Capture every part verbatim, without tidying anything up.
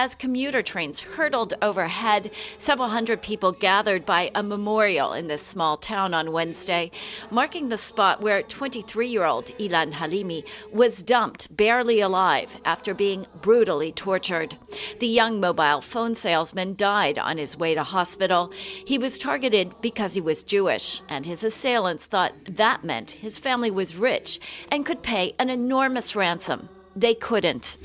as commuter trains hurtled overhead. Several hundred people gathered by a memorial in this small town on Wednesday, marking the spot where twenty-three-year-old Ilan Halimi was dumped barely alive after being brutally tortured. The young mobile phone salesman died on his way to hospital. He was targeted because he was Jewish, and his assailants thought that meant his family was rich and could pay an enormous ransom. They couldn't.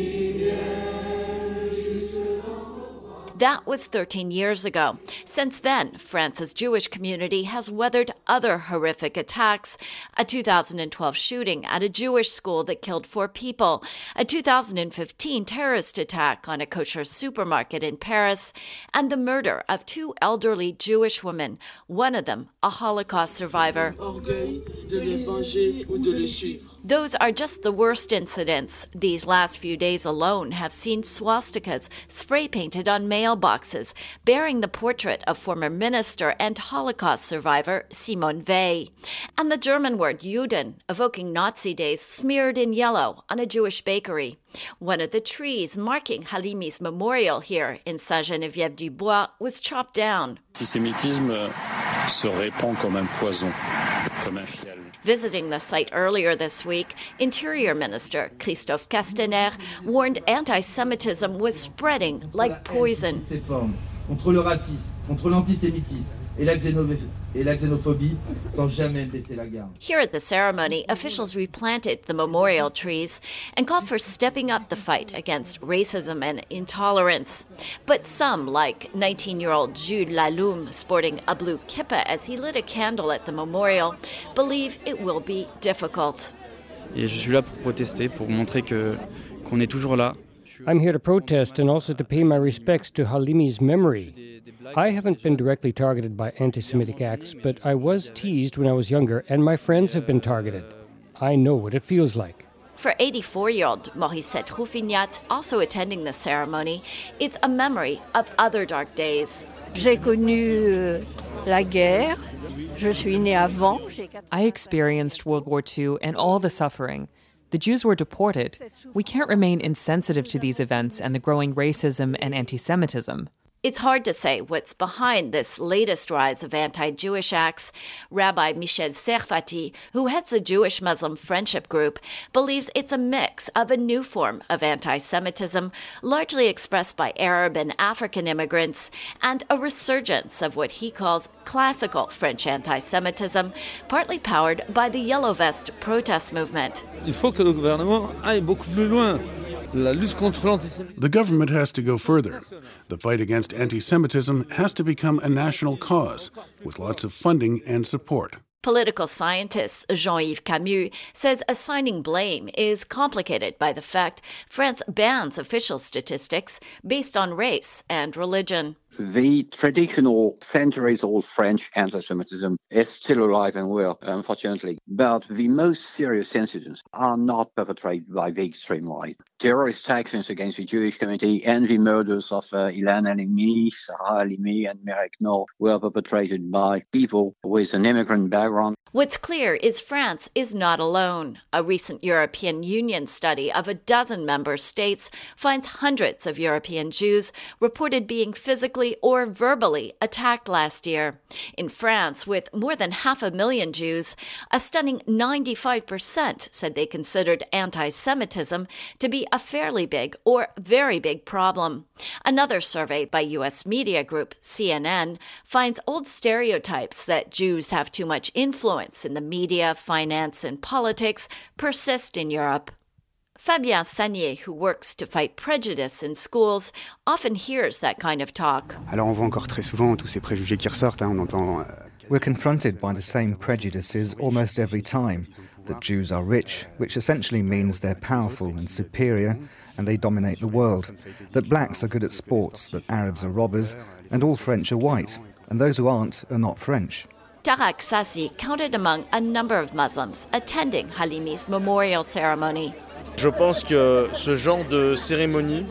That was thirteen years ago. Since then, France's Jewish community has weathered other horrific attacks: a two thousand twelve shooting at a Jewish school that killed four people, a two thousand fifteen terrorist attack on a kosher supermarket in Paris, and the murder of two elderly Jewish women, one of them a Holocaust survivor. Those are just the worst incidents. These last few days alone have seen swastikas spray-painted on mailboxes bearing the portrait of former minister and Holocaust survivor Simone Weil, and the German word Juden, evoking Nazi days, smeared in yellow on a Jewish bakery. One of the trees marking Halimi's memorial here in Saint-Geneviève-du-Bois was chopped down. L'antisémitisme se répand comme un poison, comme un fiel. Visiting the site earlier this week, Interior Minister Christophe Castaner warned anti-Semitism was spreading like poison. Contre le racisme, contre l'antisémitisme et la xénophobie, sans jamais baisser la garde. Here at the ceremony, officials replanted the memorial trees and called for stepping up the fight against racism and intolerance. But some, like nineteen-year-old Jules Laloum, sporting a blue kippah as he lit a candle at the memorial, believe it will be difficult. Et je suis là pour protester, pour montrer que qu'on est toujours là. I'm here to protest and also to pay my respects to Halimi's memory. I haven't been directly targeted by anti-Semitic acts, but I was teased when I was younger, and my friends have been targeted. I know what it feels like. For eighty-four-year-old Morissette Roufignat, also attending the ceremony, it's a memory of other dark days. J'ai connu la guerre. Je suis née avant. I experienced World War Two and all the suffering. The Jews were deported. We can't remain insensitive to these events and the growing racism and anti-Semitism. It's hard to say what's behind this latest rise of anti-Jewish acts. Rabbi Michel Serfati, who heads a Jewish-Muslim friendship group, believes it's a mix of a new form of anti-Semitism, largely expressed by Arab and African immigrants, and a resurgence of what he calls classical French anti-Semitism, partly powered by the Yellow Vest protest movement. Il faut que le gouvernement aille beaucoup plus loin. The government has to go further. The fight against anti-Semitism has to become a national cause, with lots of funding and support. Political scientist Jean-Yves Camus says assigning blame is complicated by the fact France bans official statistics based on race and religion. The traditional centuries-old French anti-Semitism is still alive and well, unfortunately. But the most serious incidents are not perpetrated by the extreme right. Terrorist actions against the Jewish community and the murders of uh, Ilan Halimi, Sarah Halimi, and Marek Nor were perpetrated by people with an immigrant background. What's clear is France is not alone. A recent European Union study of a dozen member states finds hundreds of European Jews reported being physically or verbally attacked last year. In France, with more than half a million Jews, a stunning ninety-five percent said they considered anti-Semitism to be a fairly big or very big problem. Another survey by U S media group C N N finds old stereotypes that Jews have too much influence in the media, finance, and politics persist in Europe. Fabien Sagnier, who works to fight prejudice in schools, often hears that kind of talk. Alors on voit encore très souvent tous ces préjugés qui ressortent, hein, on entend. We're confronted by the same prejudices almost every time. That Jews are rich, which essentially means they're powerful and superior, and they dominate the world. That blacks are good at sports, that Arabs are robbers, and all French are white, and those who aren't are not French. Tarak Sassi counted among a number of Muslims attending Halimi's memorial ceremony. Je pense que ce genre de cérémonie,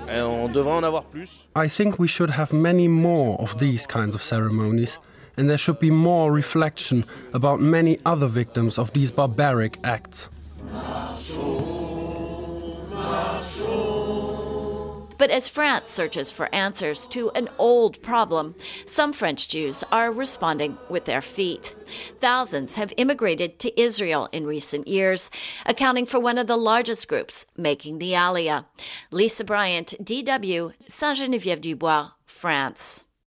on devrait en avoir plus. I think we should have many more of these kinds of ceremonies, and there should be more reflection about many other victims of these barbaric acts. But as France searches for answers to an old problem, some French Jews are responding with their feet. Thousands have immigrated to Israel in recent years, accounting for one of the largest groups making the Aliyah. Lisa Bryant, D W, Sainte-Geneviève-du-Bois, France.